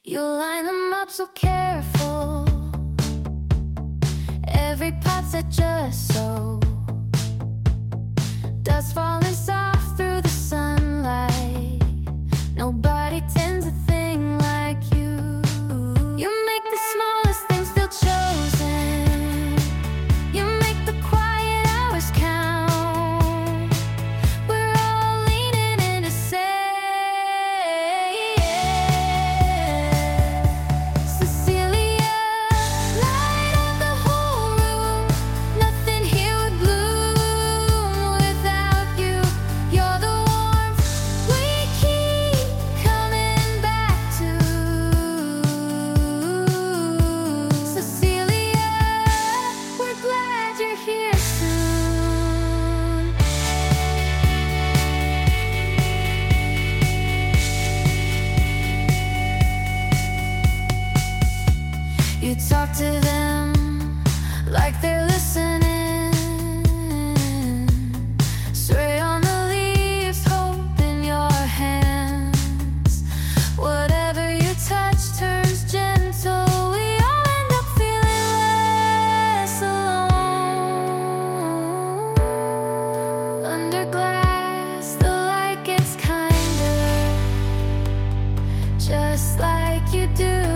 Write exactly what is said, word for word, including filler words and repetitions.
You line them up so careful, every pot set just so. Dust falling soft through the sunlight. Nobody tends a thing like you. You make the smallest things feel chosen. You make the quiet hours count. We're all leaning in to say, Cecilia, light up the whole room. Nothing here would bloom without you. You're the warmth we keep coming back to. Cecilia, we're glad you're here soon. You talk to them like they're listening. Sway on the leaves, hope in your hands. Whatever you touch turns gentle. We all end up feeling less alone. Under glass, the light gets kinder, just like you do.